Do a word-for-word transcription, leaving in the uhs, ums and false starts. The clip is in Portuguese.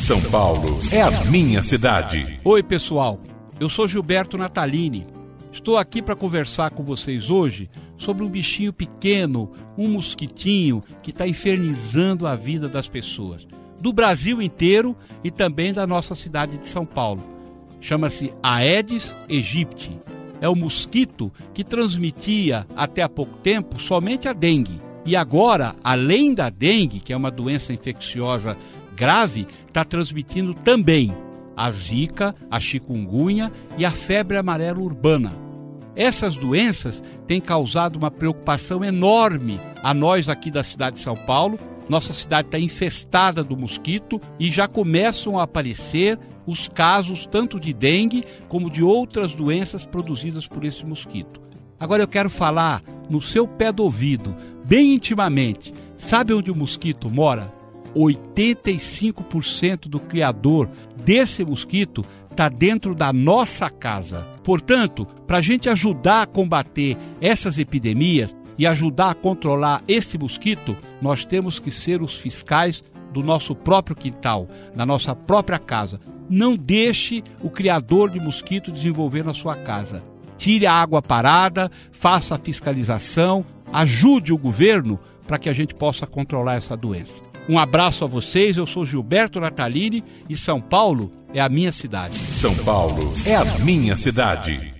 São Paulo é a minha cidade. Oi, pessoal. Eu sou Gilberto Natalini. Estou aqui para conversar com vocês hoje sobre um bichinho pequeno, um mosquitinho que está infernizando a vida das pessoas, do Brasil inteiro e também da nossa cidade de São Paulo. Chama-se Aedes aegypti. É o mosquito que transmitia até há pouco tempo somente a dengue. E agora, além da dengue, que é uma doença infecciosa grave, está transmitindo também a zika, a chikungunya e a febre amarela urbana. Essas doenças têm causado uma preocupação enorme a nós aqui da cidade de São Paulo. Nossa cidade está infestada do mosquito e já começam a aparecer os casos tanto de dengue como de outras doenças produzidas por esse mosquito. Agora eu quero falar no seu pé do ouvido, bem intimamente. Sabe onde o mosquito mora? oitenta e cinco por cento do criador desse mosquito está dentro da nossa casa. Portanto, para a gente ajudar a combater essas epidemias e ajudar a controlar esse mosquito, nós temos que ser os fiscais do nosso próprio quintal, da nossa própria casa. Não deixe o criador de mosquito desenvolver na sua casa. Tire a água parada, faça a fiscalização, ajude o governo para que a gente possa controlar essa doença. Um abraço a vocês, eu sou Gilberto Natalini e São Paulo é a minha cidade. São Paulo é a minha cidade.